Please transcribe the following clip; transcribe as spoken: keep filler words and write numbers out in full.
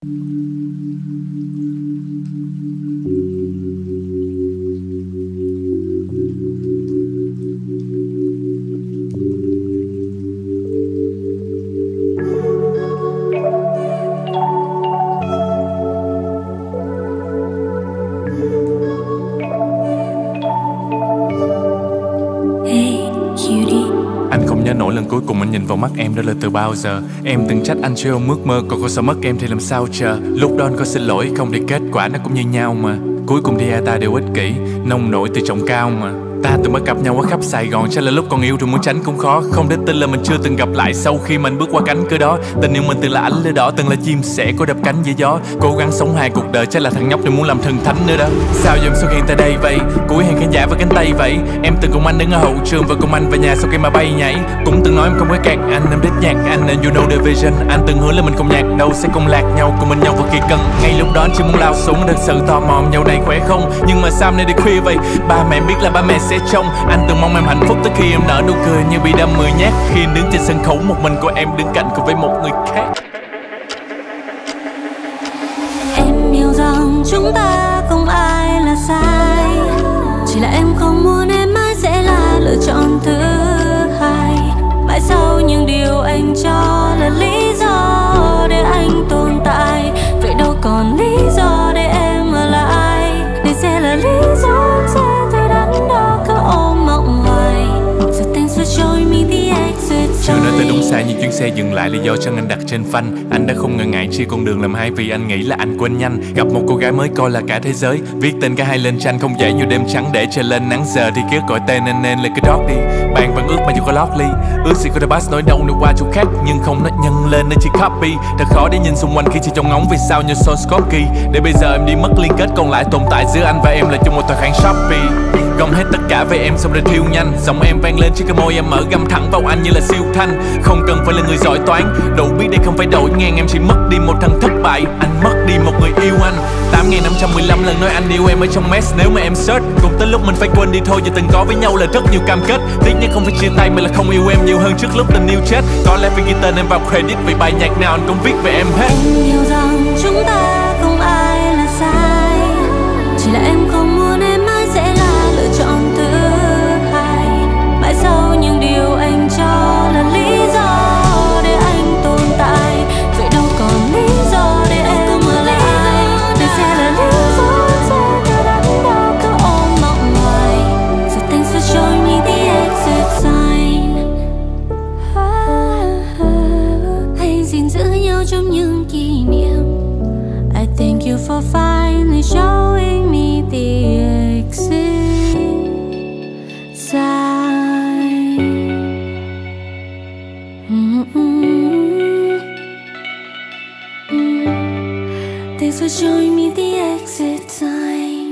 Anh không nhớ nổi lần cuối cùng anh nhìn vào mắt em đó là từ bao giờ. Em từng trách anh chưa ôm ước mơ, còn cô sợ mất em thì làm sao chờ. Lúc đó anh có xin lỗi không thì kết quả nó cũng như nhau mà. Cuối cùng thì hai ta đều ích kỷ, nông nổi từ trọng cao mà. Ta từng bắt gặp nhau ở khắp Sài Gòn, chắc là lúc còn yêu rồi muốn tránh cũng khó. Không để tin là mình chưa từng gặp lại sau khi mình bước qua cánh cửa đó. Tình yêu mình từng là ánh lửa đỏ, từng là chim sẻ có đập cánh dưới gió. Cố gắng sống hai cuộc đời, chắc là thằng nhóc này muốn làm thần thánh nữa đó. Sao giờ em xuất hiện tại đây vậy? Cuối hàng khán giả với cánh tay vậy. Em từng cùng anh đứng ở hậu trường và cùng anh về nhà sau khi mà bay nhảy. Cũng từng nói em không có kẹt anh, em thích nhạc anh and you know the vision. Anh từng hứa là mình không nhạc đâu sẽ không lạc nhau, cùng bên nhau vào khi cần. Ngay lúc đó anh chỉ muốn lao xuống, thật sự tò mò nhau này khỏe không. Nhưng mà sao nay đi khuya vậy? Ba mẹ biết là ba mẹ sẽ trông. Anh từng mong em hạnh phúc tới khi em nở nụ cười như bị đâm mười nhát. Khi em đứng trên sân khấu một mình của em đứng cạnh cùng với một người khác. Em hiểu rằng chúng ta không ai là sai, chỉ là em không muốn em mãi sẽ là lựa chọn thứ hai. Mãi sau những điều anh cho là lý do để anh tồn tại, vậy đâu còn lý do để em ở lại. Đây sẽ là lý do em sẽ từ đắn đo cứ ôm mộng hoài. So thanks for showing me the exit sign. Chưa nói tới đúng sai như chuyến xe dừng lại, lý do chân anh đặt trên phanh. Anh đã không ngần ngại chia con đường làm hai vì anh nghĩ là anh quên nhanh. Gặp một cô gái mới coi là cả thế giới, viết tên cả hai lên tranh không dễ như đêm trắng để trời lên nắng. Giờ thì ký ức gọi tên anh nên là cứ đót đi. Bạn vẫn ước mà dù có lót ly, ước gì có thể pass nỗi đau nữa qua chỗ khác, nhưng không nó nhân lên nên chỉ copy. Thật khó để nhìn xung quanh khi chỉ trong ngóng vì sao như son Skorsky. Để bây giờ em đi mất liên kết, còn lại tồn tại giữa anh và em là chung một tài khoản Shopee. Gom hết tất cả về em xong rồi thiêu nhanh, giọng em vang lên trên cái môi em mở găm thẳng vào anh như là siêu thanh. Không cần phải là người giỏi toán, đủ biết đây không phải đổi ngang. Em chỉ mất đi một thằng thất bại, anh mất đi một người yêu anh. Tám nghìn năm trăm mười lăm lần nói anh yêu em ở trong mess nếu mà em search. Cũng tới lúc mình phải quên đi thôi, giờ từng có với nhau là rất nhiều cam kết. Tiếc nhất không phải chia tay mà là không yêu em nhiều hơn trước lúc tình yêu chết. Có lẽ phải ghi tên em vào credit vì bài nhạc nào anh cũng viết về em hết. Em hiểu rằng chúng ta không ai là sai, chỉ là em không muốn em mãi sẽ là lựa chọn thứ hai. Mãi sau những điều anh cho là lý do để anh tồn tại, vậy đâu còn lý do để em ở lại. Đây sẽ là lý do em sẽ cứ đắn đo cứ ôm mộng hoài. So thanks for showing me the exit sign. Hãy gìn giữ nhau trong những kỷ niệm. I thank you for finally showing me the exit sign. Mm-mm. Mm. Thanks for showing me the exit sign.